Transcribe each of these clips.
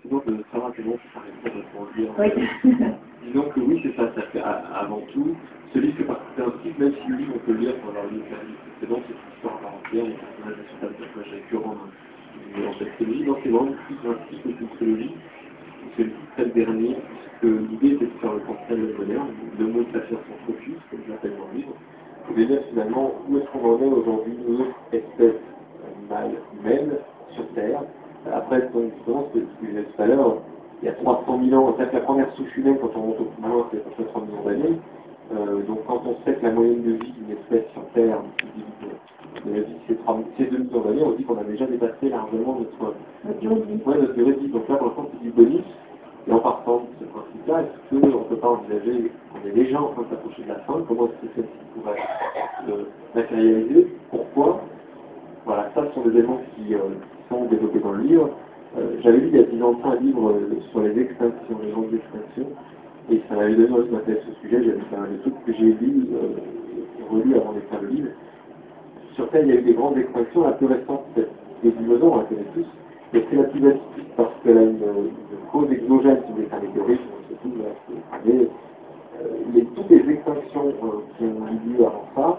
toujours de savoir que bon, ça répond à ce qu'on dit. Oui. Disons que oui, c'est ça fait avant tout. Ce livre fait partie d'un cycle, même si le livre on peut le lire sans avoir lu aucun livre précédent, c'est une histoire à part entière, les personnages ne sont pas des personnages récurrents dans cette trilogie. Non, c'est vraiment plus un cycle qu'une trilogie. C'est le titre le dernier, puisque l'idée c'est de faire le portrait de l'homme moderne, le mot de faire son focus, comme je l'appelle dans le livre, et de dire finalement où est-ce qu'on en est aujourd'hui, notre espèce animale humaine sur Terre. Après, donc, justement, ce que je disais tout à l'heure, il y a 300 000 ans, c'est-à-dire que la première souche humaine, quand on monte au plus loin, c'est à peu près 3 millions d'années. Donc quand on sait que la moyenne de vie d'une espèce sur Terre, de la vie, c'est 2 millions d'années, on dit qu'on a déjà dépassé largement notre durée de vie. Donc là, pour l'instant, c'est du bonus. Et en partant de ce principe-là, est-ce qu'on ne peut pas envisager qu'on est déjà en train de s'approcher de la fin? Comment est-ce que celle-ci pourrait se matérialiser? Pourquoi? Voilà, ça ce sont des éléments qui sont développés dans le livre. J'avais lu il y a 10 ans un livre sur les extinctions, les grandes extinctions, et ça m'avait donné envie de m'intéresser au sujet. J'avais fait un truc que j'ai lu et relu avant d'écrire le livre. Sur Terre, il y a eu des grandes extinctions. La plus récente, c'est les dinosaures, on la connaît tous, mais c'est la plus atypique parce qu'elle a une cause exogène, qui est un météorite, c'est tout, mais toutes les extinctions qui ont eu lieu avant ça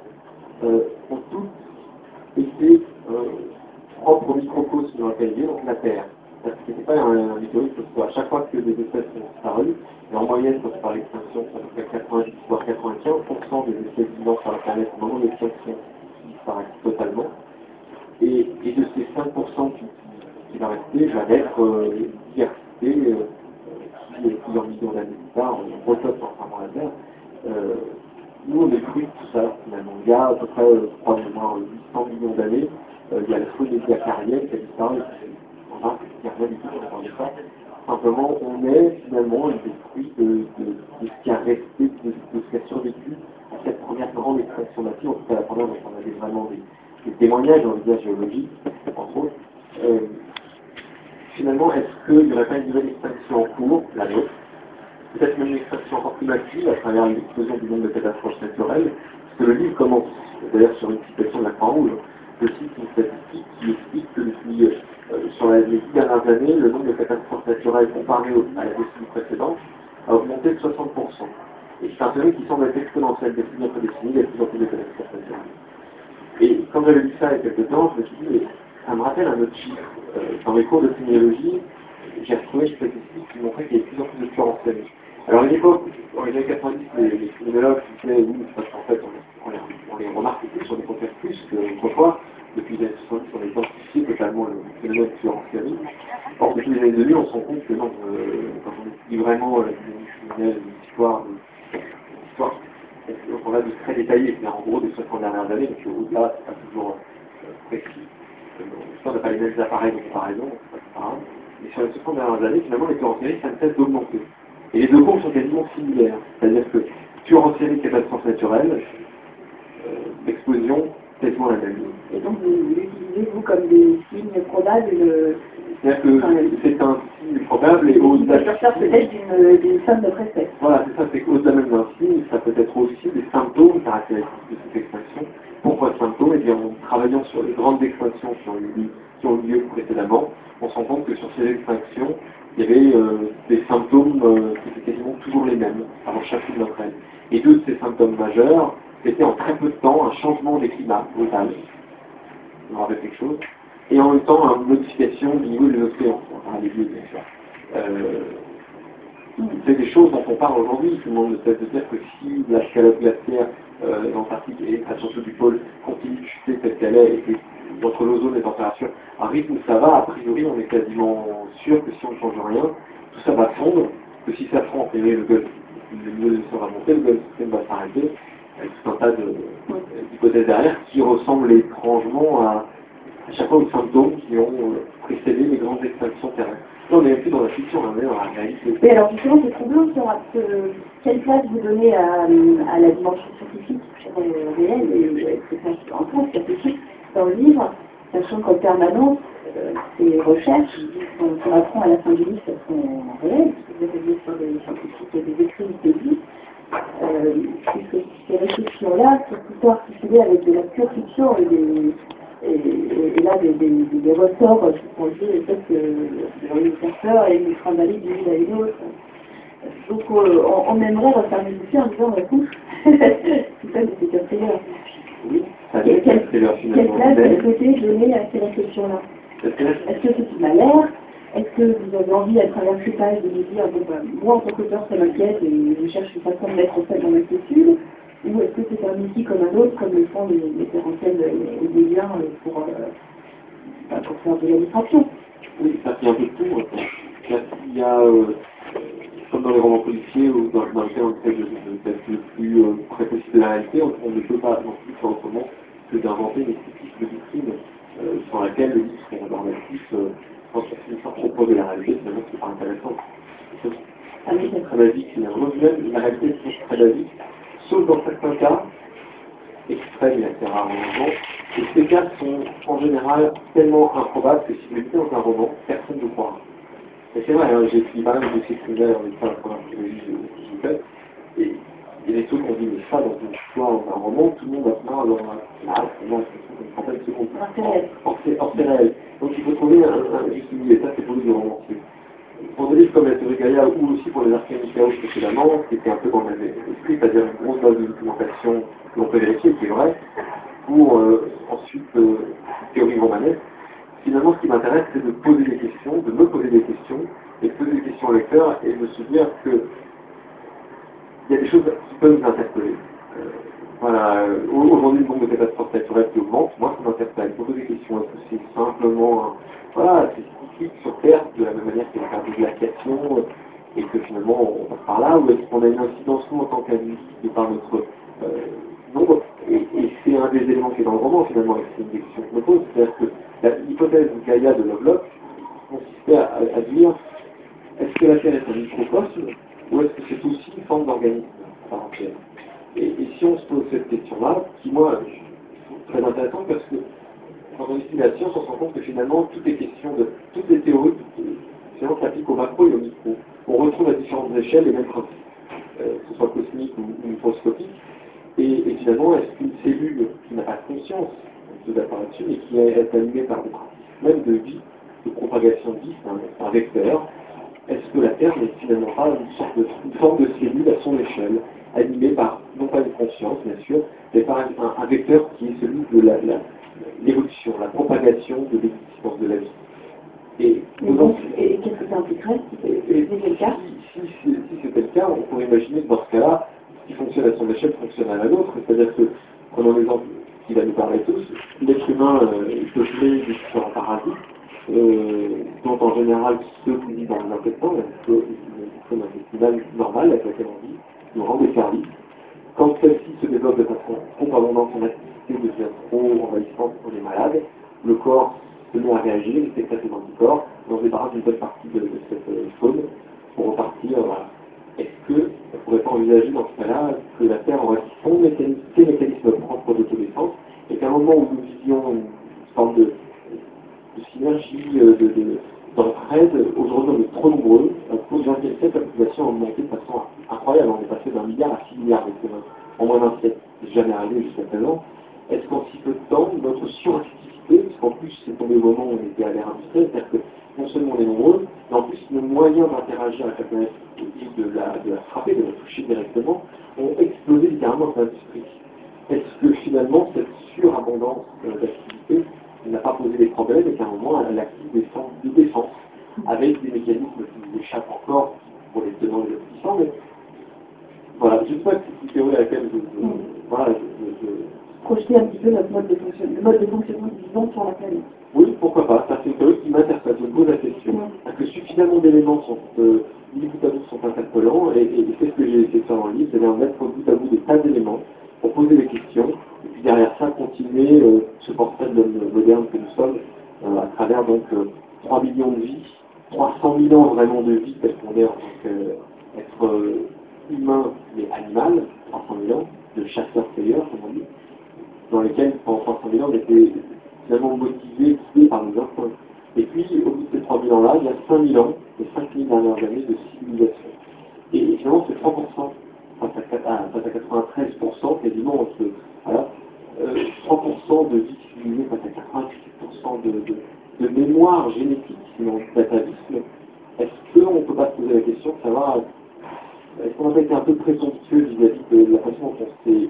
ont toutes été propres au microcosme dans lequel il est, donc la Terre. Ce n'était pas un météorite, parce qu'à chaque fois que des espèces sont disparues, et en moyenne, quand on parle d'extinction, c'est à peu près 90 voire 95% des espèces vivantes sur la planète au moment de l'extinction qui disparaissent totalement. Et de ces 5% qui va rester, va naître une diversité qui, plusieurs millions d'années plus tard, on retope entièrement la Terre. Nous, on est fruit de tout ça, finalement. Il y a à peu près, je crois, 800 millions d'années, il y a la faune édiacarienne qui a disparu. Il n'y a rien du tout qui a entendu ça. Simplement, on est finalement des fruits de ce qui a resté, de ce qui a survécu à cette première grande extraction nature, en tout cas la première dont on avait vraiment des témoignages dans les géologiques, entre autres. Finalement, est-ce qu'il n'y aurait pas une nouvelle extinction en cours, la nôtre? Peut-être même une extraction encore plus massive à travers l'explosion du nombre de catastrophes naturelles, parce que le livre commence d'ailleurs sur une citation de la Croix-Rouge. Je cite une statistique qui explique que depuis, sur les 10 dernières années, le nombre de catastrophes naturelles comparé à la décennie précédente a augmenté de 60%. Et c'est un phénomène qui semble être exponentiel décennie après décennie, il y a de plus en plus de catastrophes naturelles. Et quand j'avais lu ça il y a quelques temps, je me suis dit, mais ça me rappelle un autre chiffre. Dans mes cours de sémiologie, j'ai retrouvé une statistique qui montrait qu'il y avait de plus en plus de tueurs en série. Alors à l'époque, dans les années 90, les criminologues disaient oui, parce qu'en fait, on les remarque plus, on les repère plus qu'autrefois. Depuis les années 70, on a identifié totalement le phénomène de tueur en série. Or, depuis les années 2000, on se rend compte que non, quand on étudie vraiment la dynamique criminelle, l'histoire, on a de très détaillé, c'est en gros des 60 dernières années, donc au-delà, c'est pas toujours précis. On n'a pas les mêmes appareils de comparaison, c'est pas pareil. Mais sur les 60 dernières années, finalement, les tueurs en série, ça ne cesse d'augmenter. Et les deux courbes sont quasiment similaires. C'est-à-dire que tueurs en série, catastrophe naturelle, explosion, quasiment la même. Et donc vous l'utilisez, vous, comme des signes probables? C'est-à-dire que c'est un signe probable et au-delà. Ça sert peut-être d'une somme de espèce. Voilà, c'est ça, c'est qu'au-delà même d'un signe, ça peut être aussi des symptômes caractéristiques de cette extinction. Pourquoi symptômes? Eh bien, en travaillant sur les grandes extinctions qui ont eu lieu précédemment, on se rend compte que sur ces extinctions, il y avait des symptômes qui étaient quasiment toujours les mêmes, avant chacune d'entre elles. Et deux de ces symptômes majeurs, c'était en très peu de temps un changement des climats brutal. On rappelle quelque chose. Et en même temps, une modification du niveau des océans. Enfin, les lieux, bien sûr. C'est des choses dont on parle aujourd'hui. Tout le monde ne cesse de dire que si la calotte glaciaire l'Antarctique et surtout du pôle continue de chuter telle qu'elle est et que entre l'ozone et les températures à un rythme où ça va, a priori, on est quasiment sûr que si on ne change rien, tout ça va fondre, que si ça fond, a priori, le niveau des océans va monter, le Gulf Stream va s'arrêter, avec tout un tas d'hypothèses derrière qui ressemblent étrangement à chaque fois aux symptômes qui ont précédé les grandes extinctions terrestres. Là, on n'est plus dans la fiction, on est dans la réalité. Oui, alors justement, c'est troublant quelle place vous donnez à la dimension scientifique, réelle, et en France, scientifique, dans le livre, sachant qu'en permanence, ces recherches qu'on apprend à la fin du livre, elles sont réelles, parce que vous avez sur des scientifiques et des écrits qui existent, puisque ces réflexions-là sont plutôt articulées avec de la pure fiction et et là, des ressorts qui sont liés au fait que j'ai envie de faire peur et une travailler d'une ville à une autre. Donc, on aimerait refaire une émission en disant, écoute, tout ça, c'est un thriller. Oui, ça Et laisse un thriller quelle place finalement. vous souhaitez donner à ces réflexions-là? Est-ce que c'est une alerte? Est-ce que vous avez envie, à travers ces pages, de nous dire, bon, bah, moi, en tant qu'auteur, ça m'inquiète et je cherche une façon de mettre ça dans l'inquiétude? Ou est-ce que c'est un outil comme un autre, comme le font les référentiels et les liens pour faire de l'illustration? Oui, ça fait un peu de tout. Il y a comme dans les romans policiers ou dans lesquels on essaie d'être le plus près possible de la réalité, on ne peut pas non plus faire autrement que d'inventer une esthétique de vitrine sur laquelle le livre serait normatif quand on s'en propose de la réalité, finalement c'est pas intéressant. C'est très basique finalement. Même la réalité est toujours très basique, sauf dans certains cas extrêmes et assez rares en roman. Et ces cas sont en général tellement improbables que si vous les mettez dans un roman, personne ne croira. Et c'est vrai, hein, j'ai écrit pas mal de ces trucs-là en étant la première trilogie que j'ai faite. Et il y a des trucs qu'on dit, mais ça, dans une histoire, dans un roman, tout le monde va se marrer, alors c'est moi, c'est une trentaine de secondes. Or, c'est réel. Donc il faut trouver un juste milieu, et ça, c'est pour lui le romancier. Pour des livres comme La théorie Gaïa ou aussi pour les Arcanes du chaos précédemment, qui était un peu dans le même esprit, c'est-à-dire une grosse base de documentation que l'on peut vérifier, qui est vrai, pour ensuite théorie romanesque. Finalement, ce qui m'intéresse, c'est de poser des questions, de me poser des questions, et de poser des questions au lecteur, et de se dire que il y a des choses qui peuvent nous interpeller. Voilà, aujourd'hui, le nombre de catastrophes naturelles qui augmente, moi, ça m'interpelle. Je me pose des questions. Est-ce que c'est simplement, voilà, c'est cyclique sur Terre, de la même manière qu'il y a faire des glaciations, et que finalement, on passe par là, ou est-ce qu'on a une incidence, nous, en tant qu'individu, de par notre nombre, et c'est un des éléments qui est dans le roman, finalement, et c'est une des questions que je me pose, c'est-à-dire que l'hypothèse de Gaïa de Lovelock consistait à dire, est-ce que la Terre est un microcosme, ou est-ce que c'est aussi une forme d'organisme à part entière? Et si on se pose cette question-là, qui moi, je trouve très intéressante parce que quand on étudie la science, on se rend compte que finalement, toutes les questions de toutes les théories, finalement, s'appliquent au macro et au micro. On retrouve à différentes échelles les mêmes principes, que ce soit cosmique ou microscopique. Et finalement, est-ce qu'une cellule qui n'a pas de conscience, on se d'accord là-dessus, mais qui est animée par des principes même de vie, de propagation de vie, c'est un vecteur, est-ce que la Terre n'est finalement pas une forme de cellule à son échelle, animée par, non pas une conscience, bien sûr, mais par un vecteur qui est celui de l'évolution, la propagation de l'existence de la vie. Et qu'est-ce que ça impliquerait si c'était le cas? Si c'était le cas, on pourrait imaginer que dans ce cas-là, ce qui fonctionne à son échelle fonctionne à la nôtre, c'est-à-dire que, prenons l'exemple qui va nous parler tous, l'être humain est peuplé de différents parasites, dont en général ceux qui vivent dans les intestins, la microbe intestinale normale avec laquelle on vit, nous rend des services. Quand celle-ci se développe de façon trop abondante, son activité devient trop envahissante, on est malade, le corps se met à réagir, il sécrète des anticorps, et on se débarrasse d'une bonne partie de cette faune pour repartir. Voilà. Est-ce qu'on ne pourrait pas envisager dans ce cas-là que la Terre aurait ses mécanismes propres d'autodéfense et qu'à un moment où nous vivions une forme de synergie, d'entraide, aujourd'hui on est trop nombreux, au XXe siècle, la population a augmenté de façon incroyable, on est passé d'1 milliard à 6 milliards en moins d'un siècle, c'est jamais arrivé jusqu'à présent. Est-ce qu'en si peu de temps, notre suractivité, parce qu'en plus c'est tombé au moment où on était à l'ère industrielle, c'est-à-dire que non seulement on est nombreux, mais en plus nos moyens d'interagir avec la planète et de la frapper, de la toucher directement, ont explosé littéralement dans l'industrie. Est-ce que finalement cette surabondance d'activité n'a pas posé des problèmes et qu'à un moment elle active des formes de défense avec des mécanismes qui nous échappent encore pour les tenants et les puissants, mais voilà, je ne sais pas si c'est une théorie à laquelle je projeter un petit peu notre mode de fonctionnement, le mode de fonctionnement du vivant sur la planète. Oui, pourquoi pas, ça c'est une théorie qui m'interpelle, je me pose la question. Parce que suffisamment d'éléments sont mis bout à bout sont interpellants, et c'est ce que j'ai essayé de faire dans le livre, c'est-à-dire mettre bout à bout des tas d'éléments pour poser des questions, et puis derrière ça continuer ce portrait de l'homme moderne que nous sommes, à travers donc 3 millions de vies, 300 000 ans vraiment de vie tel qu'on est en tant qu'être humain mais animal, 300 000 ans, de chasseur-cueilleur comme on dit, dans lesquels pendant 300 000 ans on était finalement motivés, guidés par nos instincts. Et puis au bout de ces 3 000 ans-là, il y a 5 000 ans, les 5 000 dernières années de civilisation. Et finalement c'est 3% face à 93% quasiment entre, voilà, 100% de vie civilisée face à 98% de mémoire génétique, sinon d'atavisme. Est-ce qu'on ne peut pas se poser la question de savoir, est-ce qu'on n'a pas été un peu présomptueux vis-à-vis de la façon dont on s'est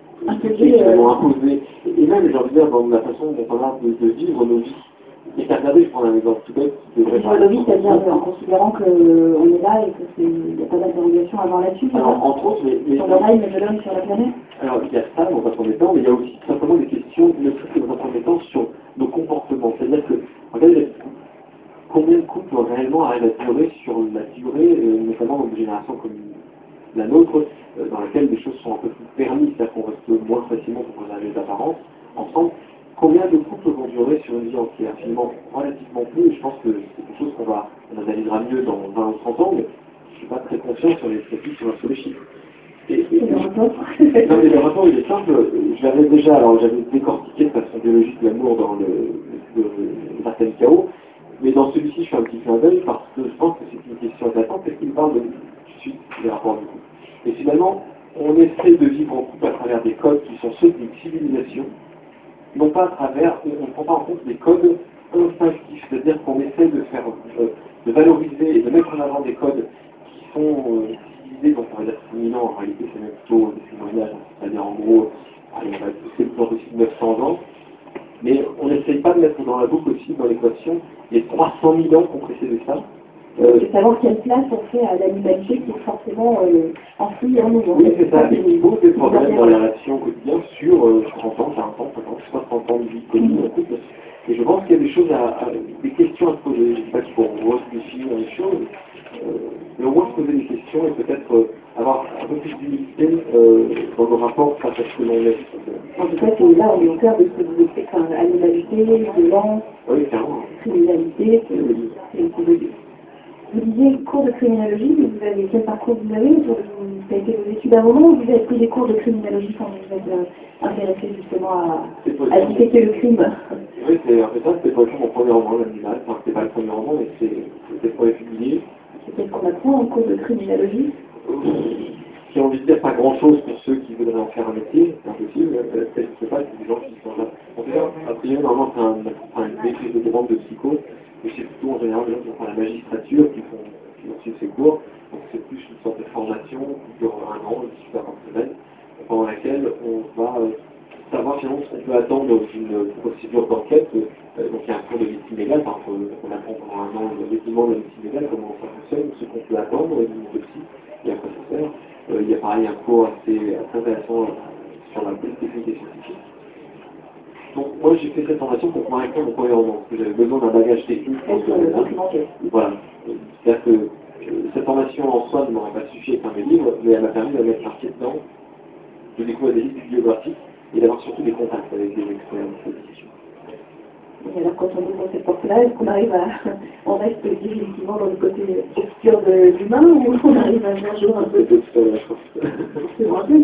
imposé, et même, j'ai envie de dire, dans la façon dont on a de vivre nos vies. Et qu'à regarder, je prends un exemple tout bête. Vivre nos vies, c'est-à-dire en considérant qu'on est là et qu'il y a pas d'interrogation à avoir là-dessus. Alors, entre autres, sur le règne de l'homme sur la planète. Alors, il y a ça dans un premier temps, mais il y a aussi simplement des questions, ne serait-ce que dans un premier temps, sur nos comportements. C'est-à-dire que, regardez, combien de couples réellement arrivent à durer sur la durée, notamment dans des générations comme la nôtre, dans laquelle les choses sont un peu plus permises, c'est-à-dire qu'on reste moins facilement pour préserver les apparences, ensemble. Combien de couples vont durer sur une vie entière? Finalement, relativement peu, et je pense que c'est quelque chose on analysera mieux dans 20 ou 30 ans, mais je ne suis pas très confiant sur les statistiques, sur les chiffres. Le rapport. Non, mais le rapport, il est simple. Je l'avais déjà, alors j'avais décortiqué de façon biologique l'amour dans le Marcel Chaos, mais dans celui-ci, je fais un petit clin d'œil parce que je pense que c'est une question intéressante, parce qu'il parle de suite des rapports du couple. Et finalement, on essaie de vivre en couple à travers des codes qui sont ceux d'une civilisation, non pas à travers, on ne prend pas en compte des codes instinctifs, c'est-à-dire qu'on essaie de faire, de valoriser et de mettre en avant des codes qui sont civilisés, donc on va dire dominants, en réalité c'est même plutôt depuis le Moyen-Âge, c'est-à-dire en gros, allez, on va pousser le temps possible 900 ans, mais on n'essaye pas de mettre dans la boucle aussi, dans l'équation, les 300 000 ans qui ont précédé ça. De savoir quelle place on fait à l'animalité qui est forcément enfouie en nous. Oui, c'est ça. Et il pose des problèmes dans les relations quotidiennes sur 30 ans, 40 ans, 50 ans, 60 ans de vie commune en couple. Et je pense qu'il y a des choses des questions à se poser. Je ne dis pas qu'il faut redéfinir les choses, mais au moins se poser des questions et peut-être avoir un peu plus d'humilité dans nos rapports face à ce que l'on est. En tout cas, c'est là on est au cœur de ce que vous écrivez, animalité, violence, oui, clairement. Criminalité, c'est vous disiez cours de criminologie, mais vous avez quel parcours vous avez? Ça a été vos études à un moment où vous avez pris des cours de criminologie quand vous êtes intéressé justement à disséquer le crime? Oui, en fait ça, c'était pas mon premier roman, l'animal. Enfin, c'était pas le premier roman, mais c'était le premier publié. C'est qu'est-ce qu'on apprend en cours de criminologie? J'ai envie de dire pas grand-chose pour ceux qui voudraient en faire un métier, c'est impossible. Je ne sais pas, c'est des gens qui sont là. En fait, a priori, normalement, c'est une maîtrise de demande de psycho, mais c'est plutôt en général des gens qui font la magistrature, qui vont suivre ces cours. Donc c'est plus une sorte de formation qui dure un an, qui se fait par semaine, pendant laquelle on va savoir finalement ce qu'on peut attendre dans une procédure d'enquête. Donc il y a un cours de médecine légale, on apprend pendant un an l'équipement de la médecine légale, comment ça fonctionne, ce qu'on peut attendre d'une autopsie et à quoi ça sert. Il y a pareil un cours assez intéressant sur la technique et scientifique. Donc moi j'ai fait cette formation pour pouvoir écrire mon premier roman, parce que j'avais besoin d'un bagage technique pour ce domaine-là. Voilà. C'est-à-dire que cette formation en soi ne m'aurait pas suffi à écrire mes livres, mais elle m'a permis de mettre un pied dedans, de découvrir des livres bibliographiques et d'avoir surtout des contacts avec des experts de cette discussion. Et alors quand on ouvre cette porte-là, est-ce qu'on arrive on reste définitivement dans le côté obscur de l'humain ou on arrive à faire jour un peu de c'est un peu,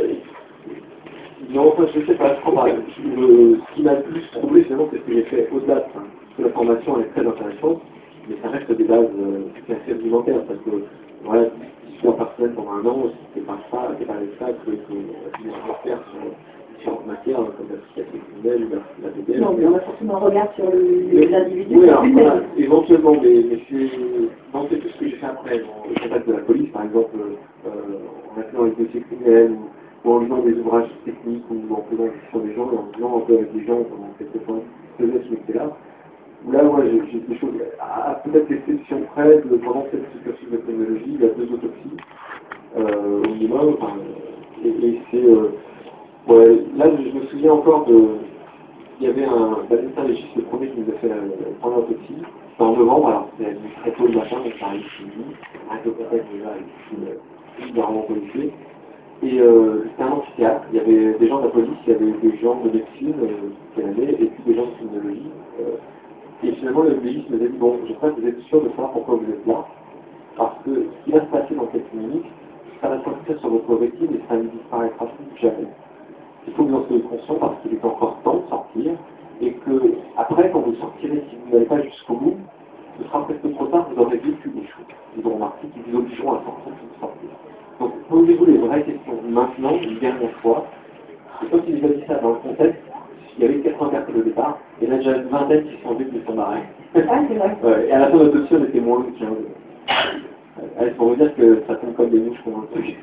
non, enfin, je sais pas, je crois pas. Ce qui m'a le plus troublé, finalement, c'est ce que j'ai fait au-delà. Parce que la formation, elle est très intéressante, mais ça reste des bases assez rudimentaires, parce que, voilà, histoire personnelle pendant un an, c'est pas ça, c'est pas les stats qu'on va faire sur différentes matières, comme la psychiatrie criminelle ou la BDL. Non, mais on a forcément un regard sur l'individu. Oui, alors, voilà, éventuellement, mais c'est tout ce que j'ai fait après, au contact de la police, par exemple, en appelant les dossiers criminels, ou en lisant des ouvrages techniques, ou en faisant sur des gens, et en disant un peu avec des gens pendant quelques temps, faisaient ce métier-là. Où là, ouais, j'ai des choses, peut-être l'exception près, pendant cette cursus de criminologie, il y a 2 autopsies, au minimum, et c'est, ouais, là, je me souviens encore il y avait un médecin légiste, le premier qui nous a fait la première autopsie, c'était en novembre, alors c'était très tôt le matin, donc ça arrive chez nous, avec le contact déjà avec tout le vraiment policier. Et c'était un amphithéâtre, il y avait des gens de la police, il y avait des gens de médecine qui allaient, et puis des gens de criminologie. Et finalement, le légiste nous a dit, bon, j'espère que vous êtes sûr de savoir pourquoi vous êtes là, parce que ce qui va se passer dans quelques minutes, ça va s'inscrire sur votre rétine et ça ne disparaîtra plus jamais. Il faut que vous en soyez conscient parce qu'il est encore temps de sortir, et que après, quand vous sortirez, si vous n'allez pas jusqu'au bout, ce sera presque trop tard, vous aurez vécu des choses. Vous aurez remarqué qui vous obligeront à sortir si vous sortir. Donc, posez-vous les vraies questions maintenant, une dernière fois, Et quand il a dit ça dans le contexte, il y avait 80 personnes au départ, et là déjà une vingtaine qui sont venues de son arrêt. Ah, c'est vrai. Et à la fin de l'autopsie, on était moins de 15. Allez, pour vous dire que ça tombe comme des mouches pour un truc.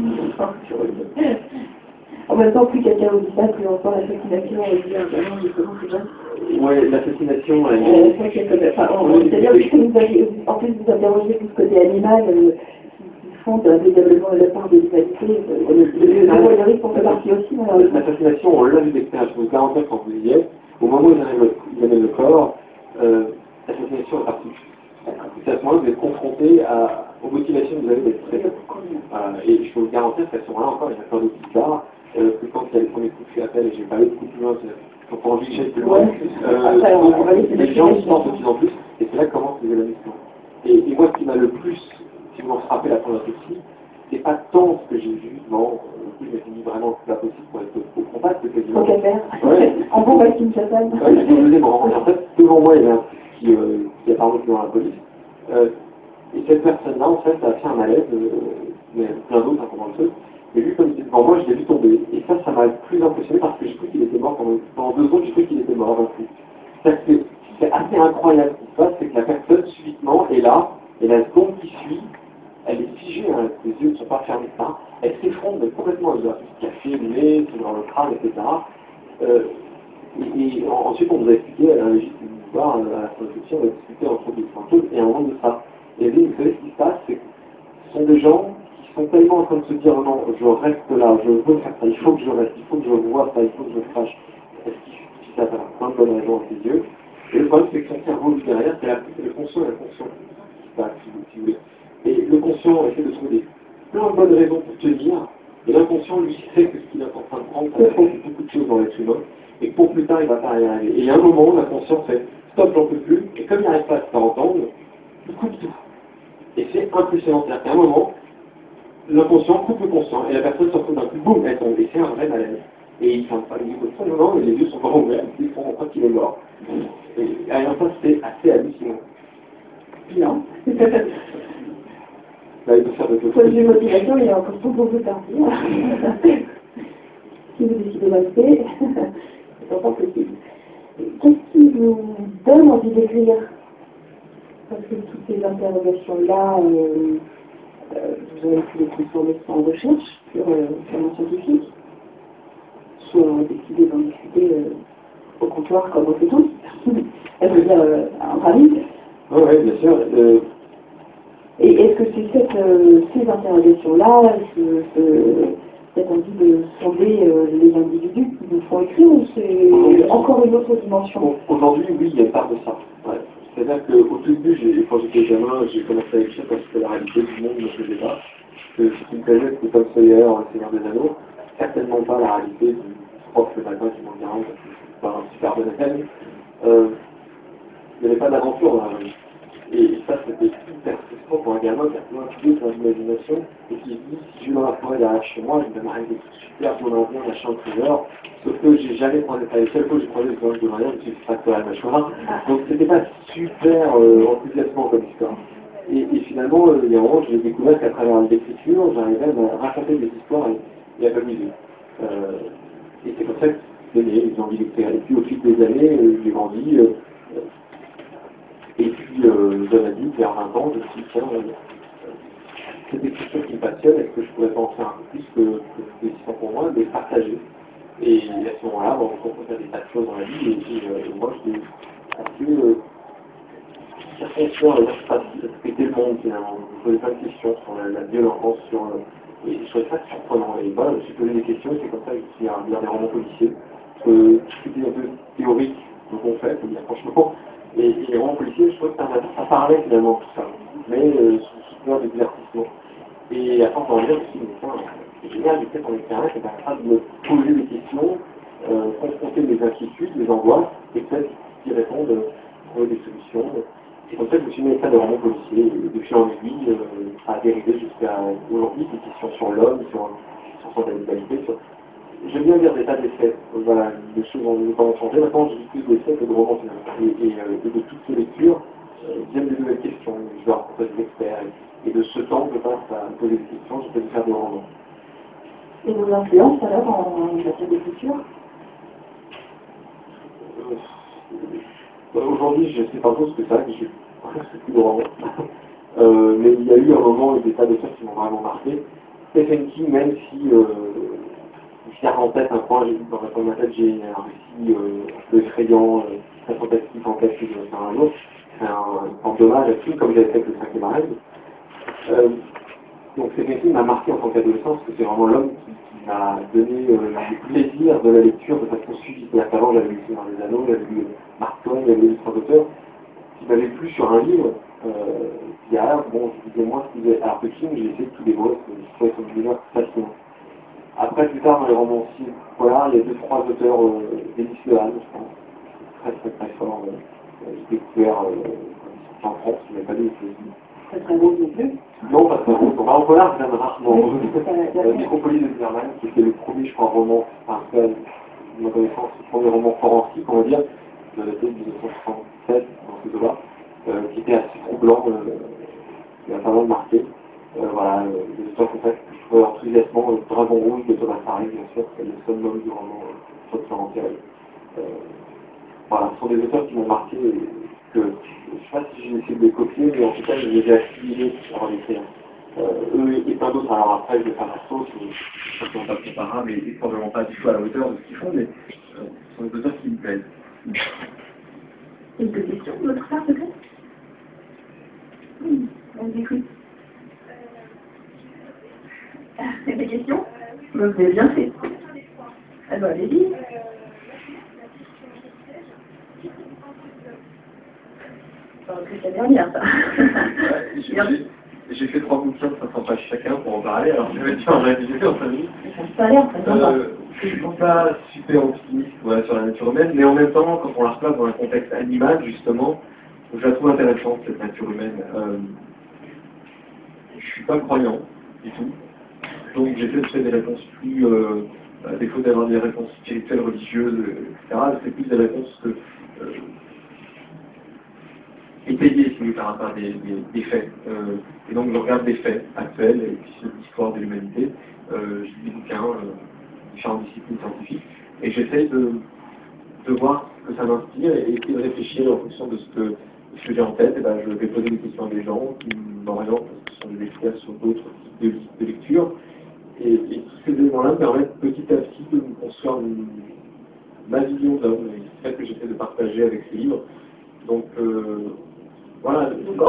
En même temps, plus quelqu'un vous dit ça, plus on sent l'assassination, on se dit, ah, vraiment, justement, c'est bien. Ouais, l'assassination, c'est-à-dire que en plus vous interrogez tout ce côté animal, qui font véritablement la part de l'humanité, le voyeurisme pour fait partie aussi. L'assassination, on l'a vu d'expérience, je vous garantis quand vous y êtes, au moment où ils amènent le corps, l'assassination est partie. C'est à ce moment-là que vous êtes confronté aux motivations que vous avez d'être très. Et je peux vous garantir qu'à ce moment-là encore, il y a plein d'autres histoires, que quand il y a les premiers coups de feu appel, et je vais pas aller beaucoup plus loin, quand on envie que j'aille plus loin, les gens sortent de plus en plus, et c'est là que commence les évaluations. Et moi, ce qui m'a le plus, si vous m'en frappez la première autopsie, c'est pas tant ce que j'ai vu, non, je me suis dit vraiment que c'est pas possible pour être au contact, c'est quasiment. Tant qu'à faire. En bon Maxime Chatham. En fait, devant moi, il y avait un type qui a parlé devant la police. Et cette personne-là, en fait, a fait un malaise, mais plein d'autres, hein, pendant le truc. Et lui, comme il était devant moi, je l'ai vu tomber. Et ça m'a plus impressionné parce que j'ai cru qu'il était mort pendant 2 secondes, j'ai cru qu'il était mort d'un coup. C'est assez incroyable ce qui se passe, c'est que la personne, subitement, est là, et la seconde qui suit, elle est figée, hein, ses yeux ne sont pas fermés, ça. Elle s'effondre complètement, elle doit se casser le nez, dans le crâne, etc. Et ensuite, on nous a expliqué, à la légitime histoire, à la construction, on a discuté entre différentes choses, et à un moment de ça. Et vous savez ce qui se passe, c'est que ce sont des gens qui sont tellement en train de se dire non, je reste là, je veux faire ça, il faut que je reste, il faut que je vois ça, il faut que je sache. Est-ce qu'il suffit ça, ça a plein de bonnes raisons avec les yeux. Et le problème, c'est que son cerveau, derrière, c'est le conscient et l'inconscient qui se passe, si vous voulez. Et le conscient essaie de trouver plein de bonnes raisons pour tenir, et l'inconscient, lui, sait que ce qu'il est en train de prendre, ça fait beaucoup de choses dans l'être humain, et pour plus tard, il va pas y arriver. Et à un moment, l'inconscient fait stop, j'en peux plus, et comme il n'arrive pas à se faire entendre, il coupe tout. Et c'est impressionnant, c'est-à-dire qu'à un moment, l'inconscient coupe le conscient, et la personne se retrouve d'un coup, boum, elle tombe, et c'est un vrai malaise. Et il ne ferme pas les yeux comme ça, non, les yeux sont pas ouverts, ils font en fait qu'il est mort. Et alors ça, c'est assez hallucinant. Bien. Là, il peut faire de Point de vue motivation, il y a encore tout pour vous partir. Si vous décidez de rester, c'est encore possible. Qu'est-ce qui vous donne envie d'écrire? Parce que toutes ces interrogations-là, vous avez pu les transformer en recherche sur un scientifique, soit décidé d'en discuter au comptoir comme on fait tous, je veux dire en famille. Oui, bien sûr. Et est-ce que c'est ces interrogations-là, cette envie de sonder les individus qui vous font écrire, ou c'est encore une autre dimension? Aujourd'hui, oui, il y a une part de ça. Ouais. C'est-à-dire qu'au tout début, quand j'étais gamin, j'ai commencé à écrire parce que la réalité du monde ne me plaisait pas. Ce qui me plaisait, c'était Tom Sawyer, le Seigneur des Anneaux. Certainement pas la réalité du prof le matin qui m'en garde, parce que je suis pas un super bon élève. Il n'y avait pas d'aventure dans la vie. Et ça, c'était hyper frustrant pour un gamin qui a plein d'idées, plein d'imagination, et qui se dit, si je vais dans la forêt derrière chez moi, je vais m'arrêter des trucs super journaliers, machin, trésor, sauf que j'ai jamais croisé ça. Et seule fois que j'ai croisé le journal de Maria, je me suis dit, facteur, machin. Donc c'était pas super enthousiasmant comme histoire. Et finalement, il y a un moment, j'ai découvert qu'à travers l'écriture, j'arrivais à me raconter des histoires et à m'amuser. Et c'est comme ça que c'est né, j'ai envie d'écrire. Et puis au fil des années, j'ai grandi. Et puis, jeune adulte, vers 20 ans, je me suis dit, tiens, c'est quelque chose qui me passionne, est-ce que je pourrais pas en faire un peu plus que c'est existant pour moi, de le partager. Et à ce moment-là, on se confronte à des tas de choses dans la vie, et moi, je suis assez circonspect, je sais pas si ça traitait le monde, finalement. Je me posais plein de questions sur la violence, et je trouvais ça surprenant. Et voilà, je me suis posé des questions, et c'est comme ça que je suis à lire des romans policiers. Parce que c'était un peu théorique, donc on fait, faut dire franchement. Et les romans policiers, je trouvais que ça parlait finalement tout ça, mais sous couvert de divertissement. Et à force d'en lire, je me suis dit, mais tiens, c'est génial, j'ai fait ton expérience, et capable de me poser des questions, confronter mes inquiétudes, mes angoisses, et peut-être y répondre, trouver des solutions. Et comme ça, je me suis mis à faire des romans policiers, et de fil en aiguille, ça a dérivé jusqu'à aujourd'hui, des questions sur l'homme, sur son animalité, sur... J'aime bien lire des tas d'essais, voilà, des choses ont pas changé. Maintenant, je lis plus d'essais que de romans finalement. Et de toutes ces lectures, viennent des nouvelles questions. Je dois rencontrer des experts. Et de ce temps, je passe à me poser des questions, je peux faire des romans. Et vos influences alors en matière d'écriture? Aujourd'hui, je ne sais pas trop ce que c'est, j'ai presque plus de romans. Mais il y a eu un moment et des tas d'auteurs qui m'ont vraiment marqué. Stephen King, même si je garde en tête un point, j'ai dit dans ma tête, j'ai un récit un peu effrayant, très fantastique en tête que je vais faire un jour. C'est une forme d'hommage à King, comme j'avais fait avec le 5e Reich. Donc Stephen King m'a marqué en tant qu'adolescent, parce que c'est vraiment l'homme qui m'a donné le plaisir de la lecture de façon suivie. C'est-à-dire qu'avant, j'avais lu Seigneur des Anneaux, j'avais lu Mark Twain, j'avais lu trois auteurs qui m'avaient plu sur un livre. Derrière, bon, je disais moi ce qu'il faisait. Alors que King, j'ai essayé de tous les mots, je trouvais son univers fascinant. Après, plus tard, dans les romanciers, voilà, il y a deux, trois auteurs, Denis Lehan, je pense, très très très fort. J'ai découvert en France, je n'avais pas lu aussi. Très très beau non plus. Non, pas très beau. Donc, en polar, j'aime rarement. Nécropolis de Zimmerman, qui était le premier, je crois, roman, enfin, en tout cas, de ma connaissance, le premier roman forensique, on va dire, de l'été de 1967, dans ce là qui était assez troublant, qui m'a pas mal marqué. Voilà, des auteurs comme ça que je trouvais enthousiasmant, Dragon Rouge de Thomas Hardy, bien sûr, c'est le summum du roman sur Florentine. Voilà, ce sont des auteurs qui m'ont marqué et que je ne sais pas si j'ai essayé de les copier, mais en tout cas, je les ai assimilés avant d'écrire. Eux et plein d'autres, alors après, je vais faire la sauce, certainement pas comparable et probablement pas du tout à la hauteur de ce qu'ils font, mais ce sont des auteurs qui me plaisent. Quelques questions de votre part, peut-être? Oui, on vous écoute. C'est des questions? Vous avez bien fait. Alors, allez-y. C'est la dernière, ça. J'ai fait 3 bouquins de 500 pages chacun pour en parler, alors je vais dire en réalité en famille. Ça a l'air très sympa. Je ne suis pas super optimiste voilà, sur la nature humaine, mais en même temps, quand on la replace dans un contexte animal, justement, je la trouve intéressante, cette nature humaine. Je ne suis pas croyant du tout, donc j'essaie de trouver des réponses plus, à défaut d'avoir des réponses spirituelles, religieuses, etc., c'est plus des réponses que étayées, si vous voulez, par des faits. Et donc je regarde des faits actuels, et puis c'est l'histoire de l'humanité. Je lis des bouquins, différentes disciplines scientifiques, et j'essaye de voir ce que ça m'inspire et de réfléchir en fonction de ce que j'ai en tête. Et ben, je vais poser des questions à des gens qui m'orientent, parce que ce sont des experts sur d'autres types de lecture. Et tous ces éléments-là me permettent petit à petit de me construire ma vision de l'homme, et c'est ça que j'essaie de partager avec ces livres. Donc, voilà.